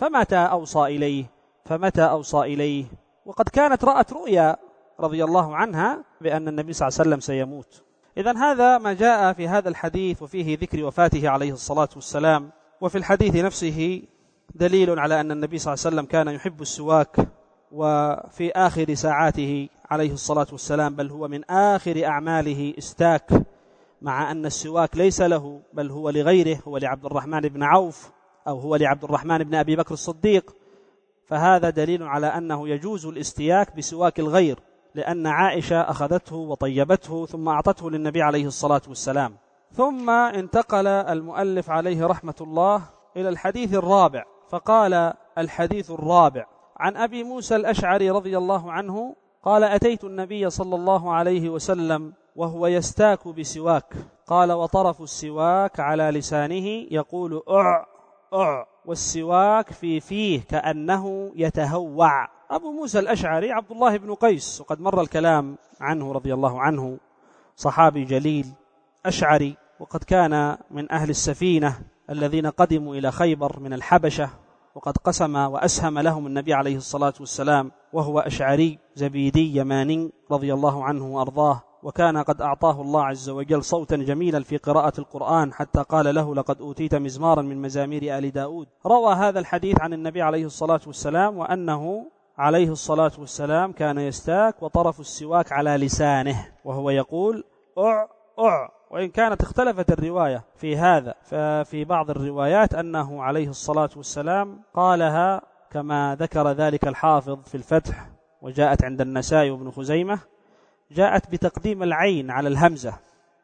فمتى أوصى إليه وقد كانت رأت رؤيا رضي الله عنها بأن النبي صلى الله عليه وسلم سيموت. إذن هذا ما جاء في هذا الحديث وفيه ذكر وفاته عليه الصلاة والسلام. وفي الحديث نفسه دليل على أن النبي صلى الله عليه وسلم كان يحب السواك، وفي آخر ساعاته عليه الصلاة والسلام بل هو من آخر أعماله استاك، مع أن السواك ليس له بل هو لغيره، هو لعبد الرحمن بن عوف أو هو لعبد الرحمن بن أبي بكر الصديق. فهذا دليل على أنه يجوز الاستياك بسواك الغير، لأن عائشة أخذته وطيبته ثم أعطته للنبي عليه الصلاة والسلام. ثم انتقل المؤلف عليه رحمة الله إلى الحديث الرابع، فقال الحديث الرابع عن أبي موسى الأشعري رضي الله عنه قال أتيت النبي صلى الله عليه وسلم وهو يستاك بسواك، قال وطرف السواك على لسانه يقول أع أع، والسواك في فيه كأنه يتهوع. أبو موسى الأشعري عبد الله بن قيس، وقد مر الكلام عنه رضي الله عنه، صحابي جليل أشعري، وقد كان من أهل السفينة الذين قدموا إلى خيبر من الحبشة، وقد قسم وأسهم لهم النبي عليه الصلاة والسلام، وهو أشعري زبيدي يماني رضي الله عنه وأرضاه، وكان قد أعطاه الله عز وجل صوتا جميلا في قراءة القرآن حتى قال له لقد أوتيت مزمارا من مزامير آل داود. روى هذا الحديث عن النبي عليه الصلاة والسلام وأنه عليه الصلاة والسلام كان يستاك وطرف السواك على لسانه وهو يقول أع أع، وإن كانت اختلفت الرواية في هذا، ففي بعض الروايات أنه عليه الصلاة والسلام قالها كما ذكر ذلك الحافظ في الفتح، وجاءت عند النسائي وابن خزيمة، جاءت بتقديم العين على الهمزة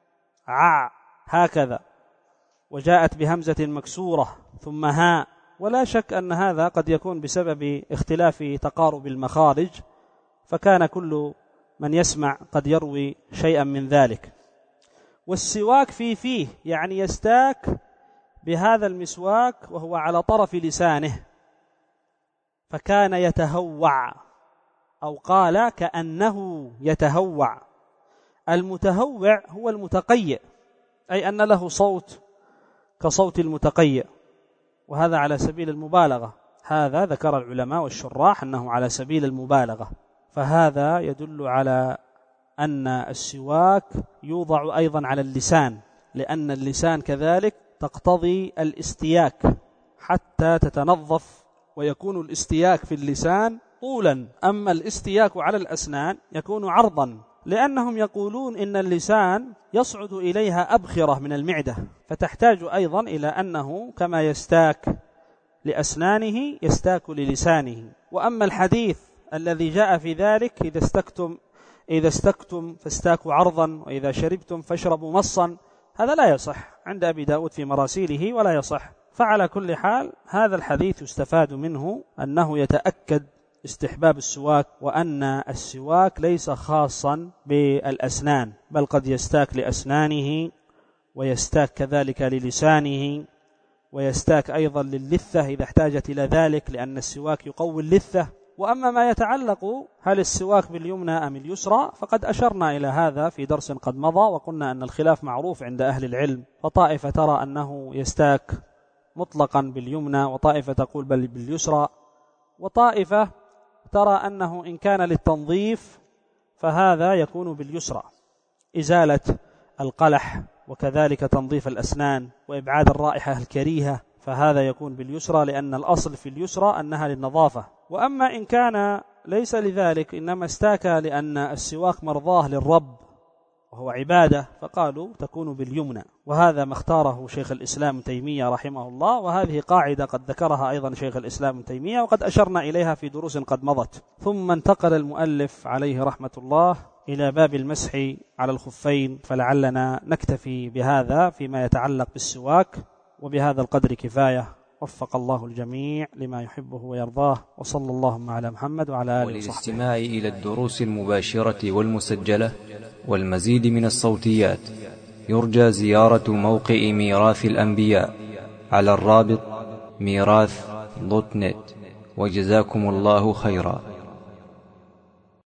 ع هكذا، وجاءت بهمزة مكسورة ثم هاء، ولا شك أن هذا قد يكون بسبب اختلاف تقارب المخارج، فكان كل من يسمع قد يروي شيئا من ذلك. والسواك في فيه يعني يستاك بهذا المسواك وهو على طرف لسانه، فكان يتهوع، أو قال كأنه يتهوع. المتهوع هو المتقيء، أي أن له صوت كصوت المتقيء، وهذا على سبيل المبالغة. هذا ذكر العلماء والشراح أنه على سبيل المبالغة، فهذا يدل على أن السواك يوضع أيضا على اللسان، لأن اللسان كذلك تقتضي الاستياك حتى تتنظف، ويكون الاستياك في اللسان طولا، أما الاستياك على الأسنان يكون عرضا، لأنهم يقولون إن اللسان يصعد إليها أبخرة من المعدة، فتحتاج أيضا إلى أنه كما يستاك لأسنانه يستاك للسانه. وأما الحديث الذي جاء في ذلك إذا استكتم فاستاكوا عرضا، وإذا شربتم فاشربوا مصا، هذا لا يصح عند أبي داود في مراسيله ولا يصح. فعلى كل حال هذا الحديث يستفاد منه أنه يتأكد استحباب السواك، وأن السواك ليس خاصا بالأسنان، بل قد يستاك لأسنانه، ويستاك كذلك للسانه، ويستاك أيضا للثة إذا احتاجت إلى ذلك، لأن السواك يقوي اللثة. وأما ما يتعلق هل السواك باليمنى أم اليسرى فقد أشرنا إلى هذا في درس قد مضى، وقلنا أن الخلاف معروف عند أهل العلم، فطائفة ترى أنه يستاك مطلقا باليمنى، وطائفة تقول بل باليسرى، وطائفة ترى أنه إن كان للتنظيف فهذا يكون باليسرى، إزالة القلح وكذلك تنظيف الأسنان وإبعاد الرائحة الكريهة، فهذا يكون باليسرى، لأن الأصل في اليسرى أنها للنظافة. وأما إن كان ليس لذلك، إنما استاك لأن السواك مرضاه للرب وهو عبادة، فقالوا تكون باليمنى، وهذا ما اختاره شيخ الإسلام تيمية رحمه الله، وهذه قاعدة قد ذكرها أيضا شيخ الإسلام تيمية وقد أشرنا إليها في دروس قد مضت. ثم انتقل المؤلف عليه رحمة الله إلى باب المسح على الخفين، فلعلنا نكتفي بهذا فيما يتعلق بالسواك، وبهذا القدر كفاية، وفق الله الجميع لما يحبه ويرضاه، وصلى اللهم على محمد وعلى آله وصحبه. وللاستماع إلى الدروس المباشرة والمسجلة والمزيد من الصوتيات يرجى زيارة موقع ميراث الأنبياء على الرابط ميراث.net، وجزاكم الله خيرا.